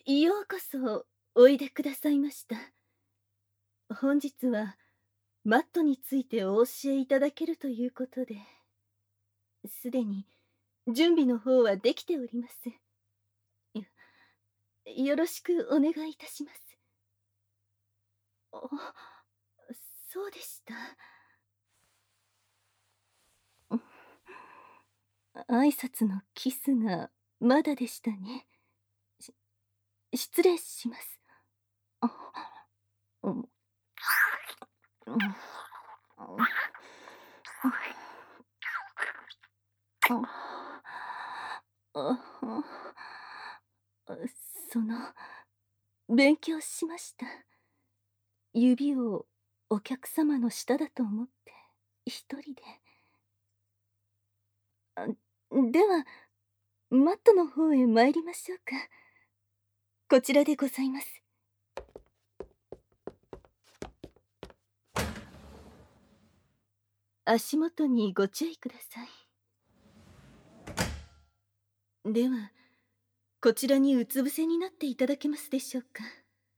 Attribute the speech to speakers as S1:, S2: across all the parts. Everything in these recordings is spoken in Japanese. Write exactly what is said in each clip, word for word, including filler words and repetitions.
S1: ようこそおいでくださいました。本日はマットについてお教えいただけるということで、すでに準備の方はできております。よよろしくお願いいたします。あ、そうでした。挨拶のキスがまだでしたね。し失礼します。あ、うん、うん、ああその勉強しました。指をお客様の舌だと思って一人で。あ、ではマットの方へ参りましょうか。こちらでございます。足元にご注意ください。ではこちらにうつ伏せになっていただけますでしょうか。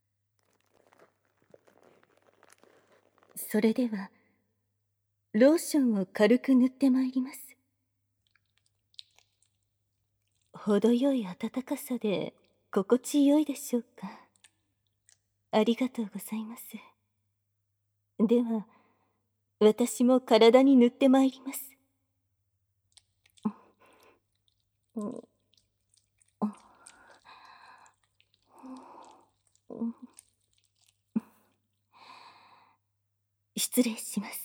S1: それではローションを軽く塗ってまいります。程よい暖かさで心地よいでしょうか。ありがとうございます。では私も体に塗ってまいります。失礼します。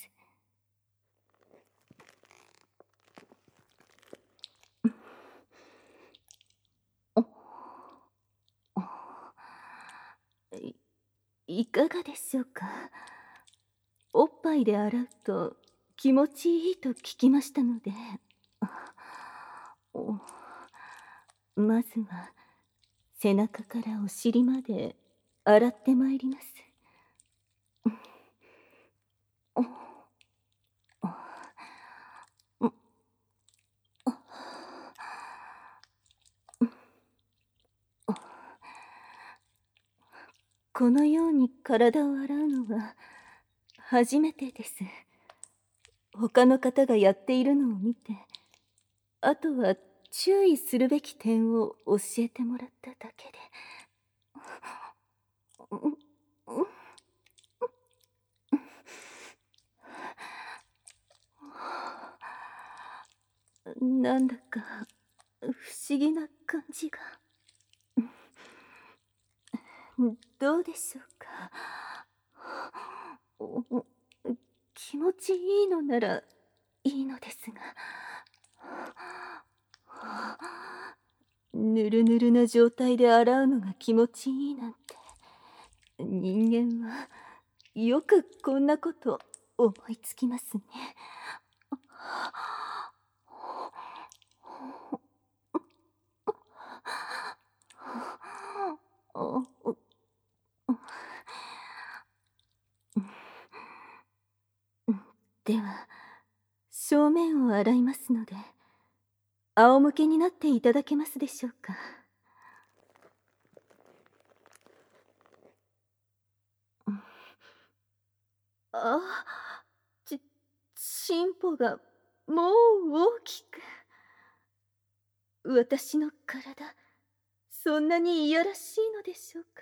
S1: いいかがでしょうか。おっぱいで洗うと気持ちいいと聞きましたので、まずは背中からお尻まで洗ってまいります。このように体を洗うのは初めてです。他の方がやっているのを見て、あとは注意するべき点を教えてもらっただけで。なんだか不思議な感じが。どうでしょうか。気持ちいいのならいいのですが、ぬるぬるな状態で洗うのが気持ちいいなんて、人間はよくこんなこと思いつきますね。では正面を洗いますので、仰向けになっていただけますでしょうか。あ、ち進歩がもう大きく。私の体、そんなにいやらしいのでしょうか。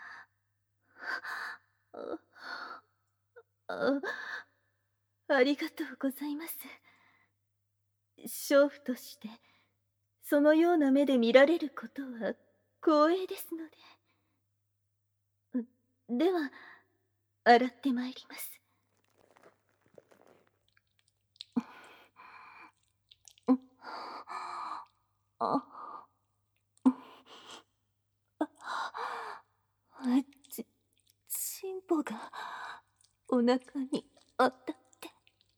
S1: あ、あ、ありがとうございます。娼婦としてそのような目で見られることは光栄ですので。では洗ってまいります。あ、ちチンポがお腹にあったって、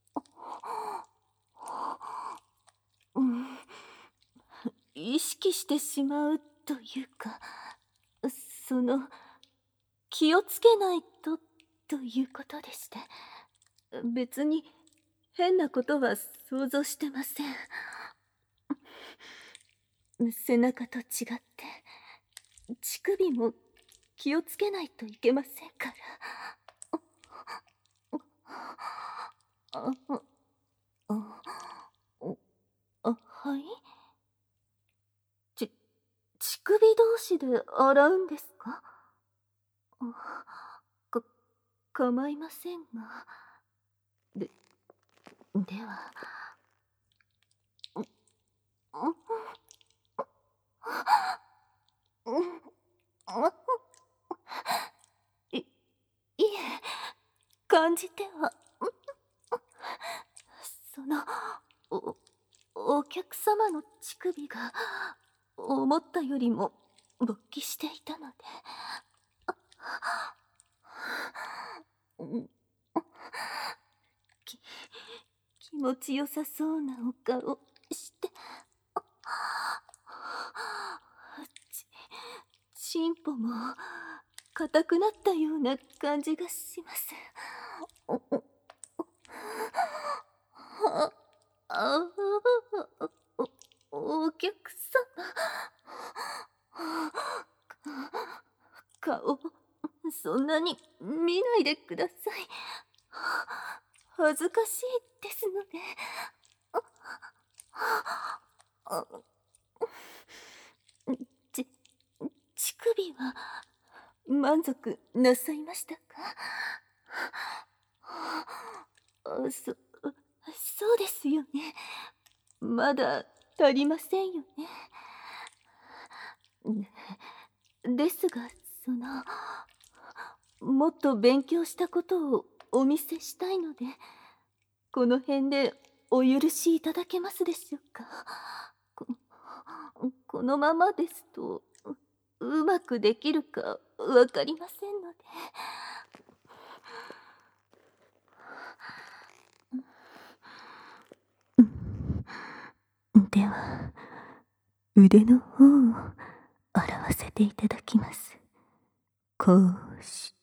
S1: うん、意識してしまうというか、その気をつけないとということでして、別に変なことは想像してません。背中と違って乳首も気をつけないといけませんから。あ、あ、あ、あ、はい。ち、乳首同士で洗うんですか？か、構いませんが。で、では。い、いえ、感じては。その、お、お客様の乳首が思ったよりも勃起していたので。き、気持ちよさそうなお顔して。ち、チンポも硬くなったような感じがします。あ、あ、お、お客様。顔、そんなに見ないでください。恥ずかしいですので。ち、乳首は満足なさいましたか？あ、そ、そうですよね。まだ足りませんよね。ですが、その、もっと勉強したことをお見せしたいので、この辺でお許しいただけますでしょうか。こ、このままですと、う、うまくできるかわかりませんので。では、腕の方を洗わせていただきます。こうして。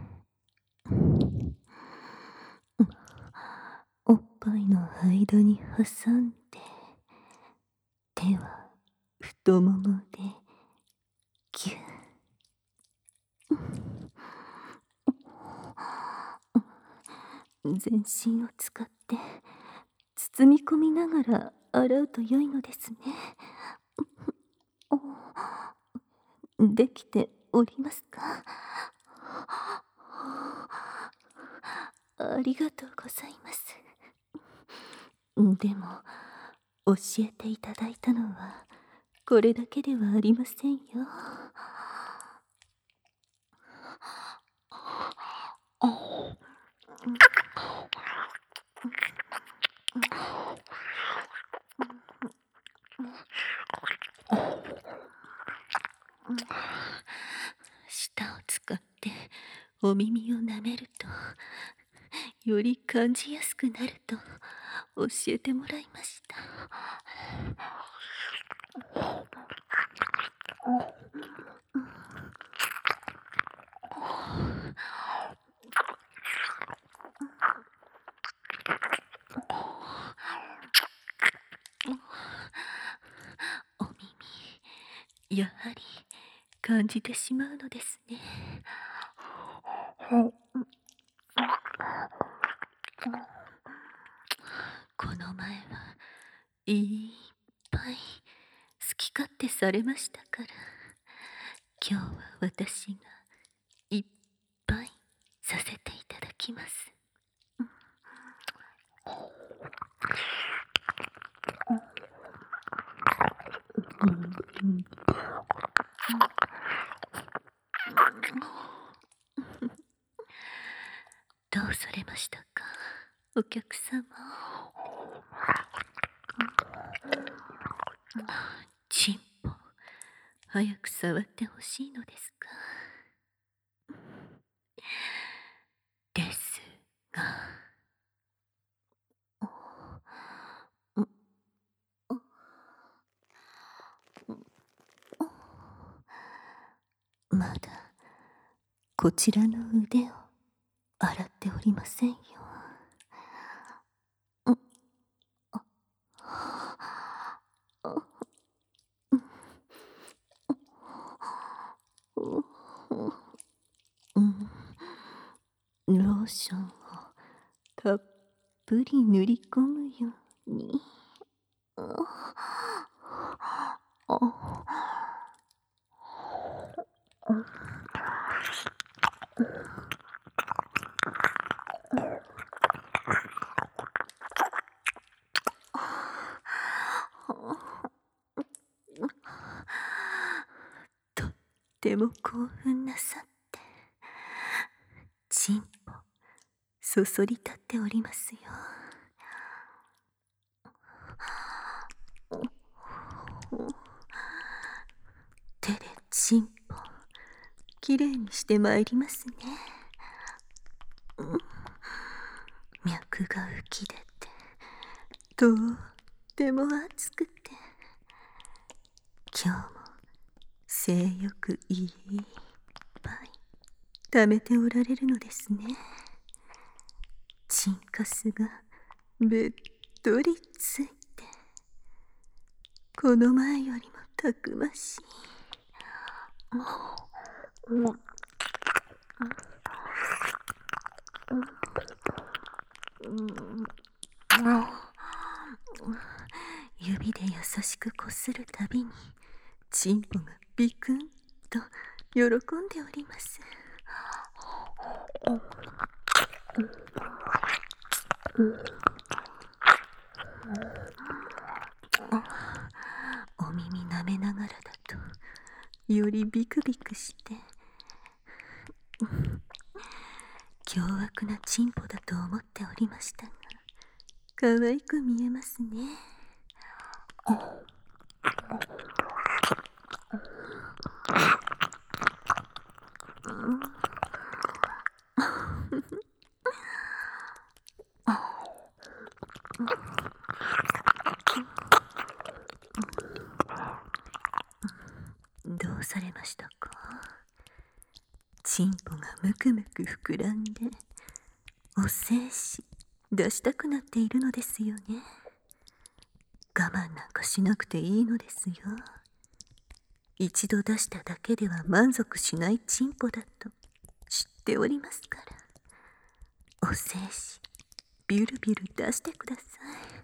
S1: おっぱいの間に挟んで、手は太ももでギュッ。全身を使って包み込みながら洗うと良いのですね。できておりますか？ありがとうございます。でも、教えていただいたのはこれだけではありませんよ。舌を使ってお耳を舐めるとより感じやすくなると教えてもらいました。お耳、やはり感じてしまうのですね。この前はいっぱい好き勝手されましたから、今日は私がいっぱいさせていただきます。どうされましたか、お客様。チンポ、早く触ってほしいのですか。ですが、まだこちらの腕を洗っておりませんよ。 ーションをたっぷり塗り込むように。とっても興奮なさって、チンポそそり立っておりますよ。手でチンポきれいにしてまいりますね。脈が浮き出て、とっても熱くて、今日も性欲いっぱい溜めておられるのですね。チンカスがべっとりついて、この前よりもたくましい。指で優しくこするたびに、チンポがビクンと喜んでおります。お耳舐めながらだとよりビクビクして凶悪なチンポだと思っておりましたが、可愛く見えますね。どうされましたか？チンポがむくむく膨らんで、お精子出したくなっているのですよね。我慢なんかしなくていいのですよ。一度出しただけでは満足しないチンポだと知っておりますから。お精子ビュルビュル出してください。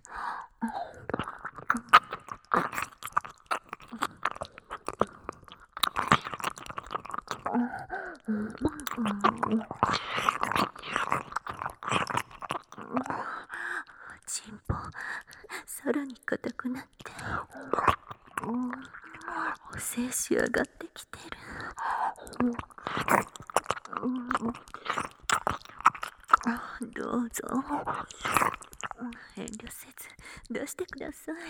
S1: チンポさらに硬くなって、お精子上がってきてる。どうぞ遠慮せず出してください。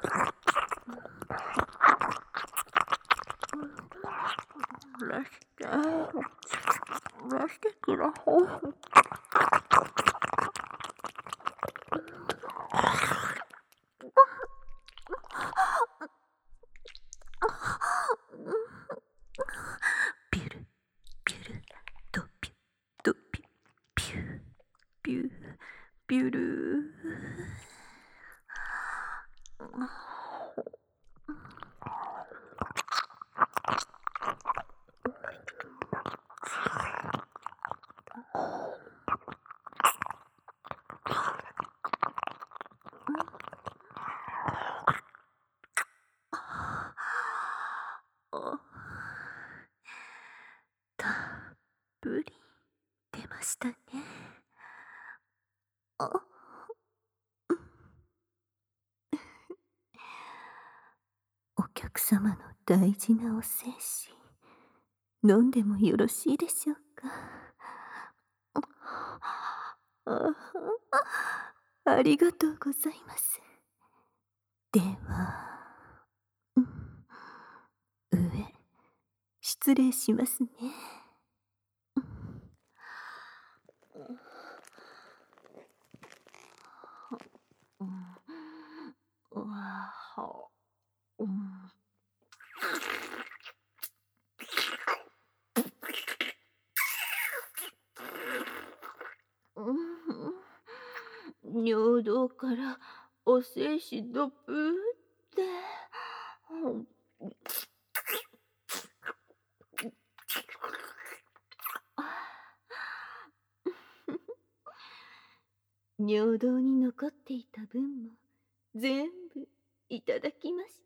S1: 出して出してください。ビュルビュルドピュドピュピュビュビュルたっぷり出ましたね。あお客様の大事なお精子、飲んでもよろしいでしょうか。あありがとうございます。では、上失礼しますね。尿道からお精子ドブーって。 尿道に残っていた分も全部いただきました。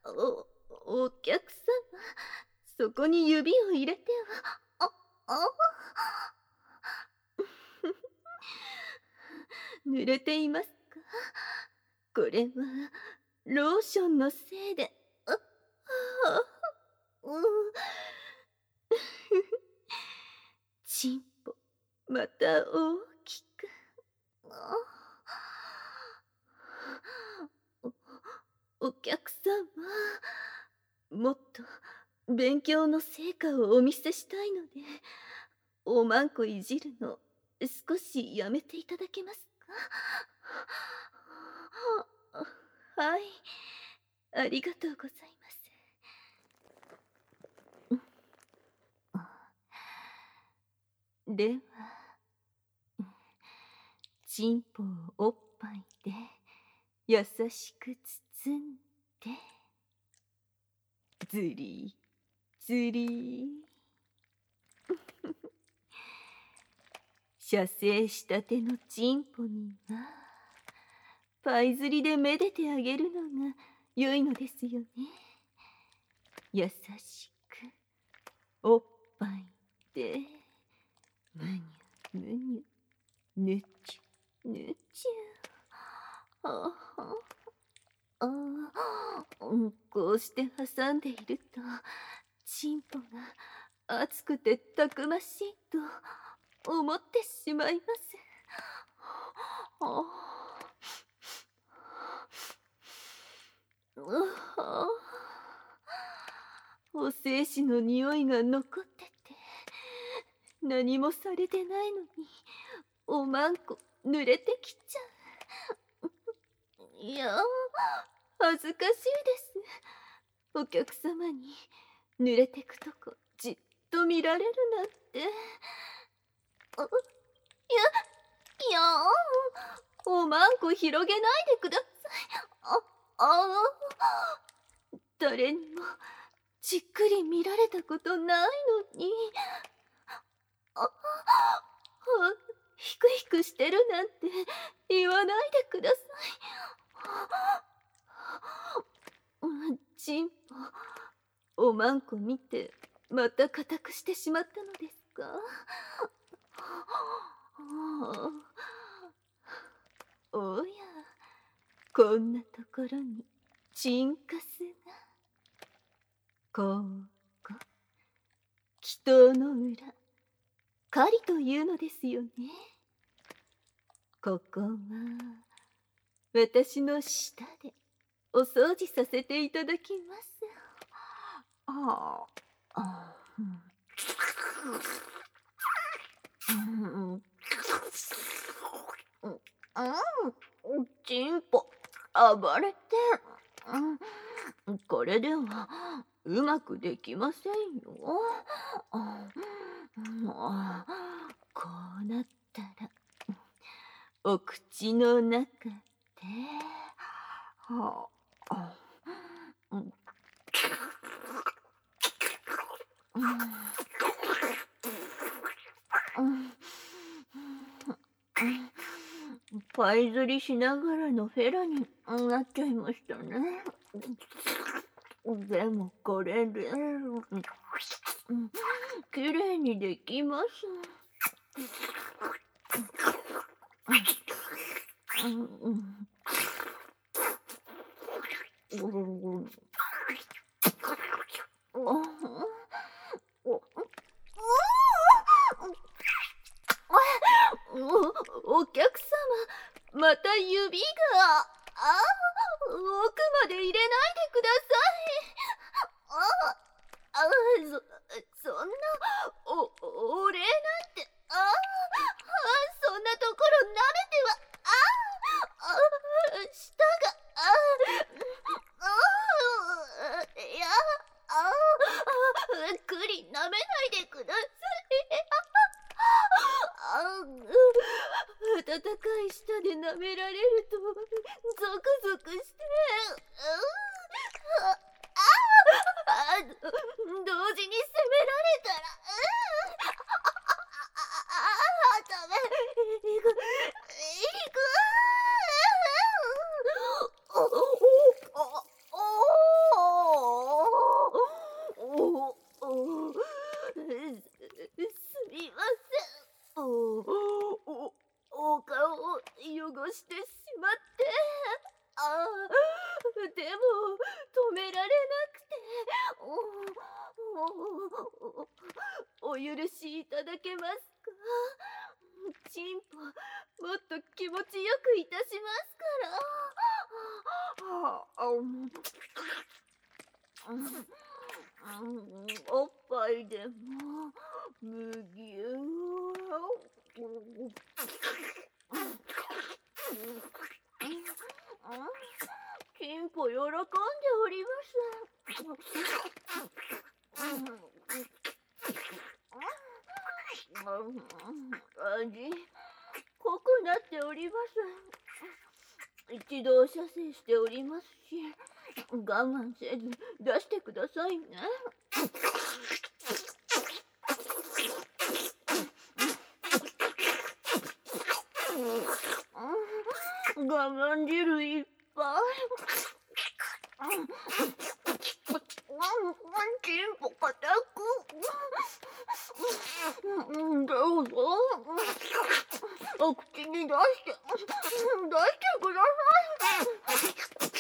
S1: お、お客様、そこに指を入れては。あ、あ濡れていますか？これはローションのせいで。あ、あ、うん。チンポまた大きく。お、お客様、もっと勉強の成果をお見せしたいので、おまんこいじるの少しやめていただけますか？はい、ありがとうございます。では、チンポをおっぱいで優しく包んで、ずりずり射精したてのチンポにはパイ釣りでめでてあげるのが良いのですよね。優しくおっぱいでむにゅむにゅぬちゅぬちゅ。ああ、こうして挟んでいるとチンポが熱くてたくましいと思ってしまいます。ああ、お精子の匂いが残ってて何もされてないのにおまんこ濡れてきちゃう。いや、恥ずかしいです。お客様に濡れてくとこじっと見られるなんて。あ、いや、いや、おまんこ広げないでください。あ、ああ、誰にもじっくり見られたことないのに。あ、あ、ひくひくしてるなんて言わないでください。チンポ、おまんこ見てまた固くしてしまったのですか？おや、こんなところにチンカスが。ここ、祈祷の裏、狩りというのですよね。ここは私の舌でお掃除させていただきます。ああ、うん、うん、チンポ暴れて、うん、これではうまくできませんよ。こうなったらお口の中で、はあ、うん、パイ釣りしながらのフェラになっちゃいましたね。でもこれできれいにできます。お、お客様、また指が。あ、奥まで入れないでください。あ、あ、そ、そんな、お、お礼なんて、あ、あ、そんなところ舐めては、あ、あ、舌が、あ、あ、いや、あ、あ、栗舐めないでください。あ、温かい舌で舐められるとゾクゾクして、ああ、同時に責められたら、 をしてしまって、ああ、でも止められなくて、おおおお許しいただけますか？チンポ、もっと気持ちよくいたしますから。ああ、うん、おっぱいでもむぎゅう。チンポ喜んでおります。味濃くなっております。一度射精しておりますし、我慢せず出してくださいね。我慢汁いっぱい。チンポ固く。どうぞ。お口に出して、出してください。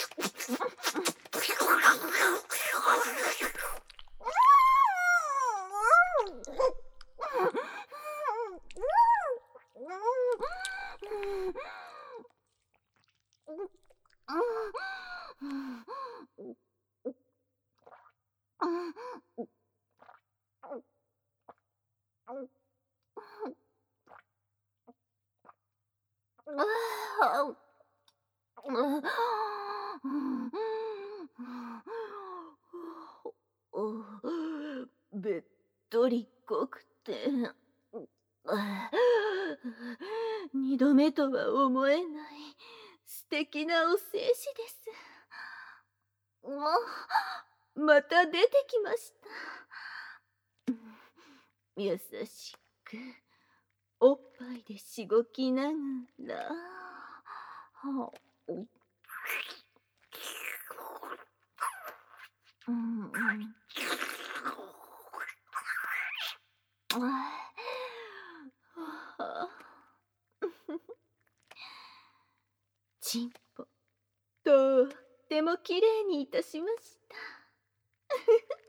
S1: べっとり濃くて、二度目とは思えない素敵なお精子です。また出てきました。優しくおっぱいでしごきながら、うんうん、チンポ、とってもきれいにいたしました。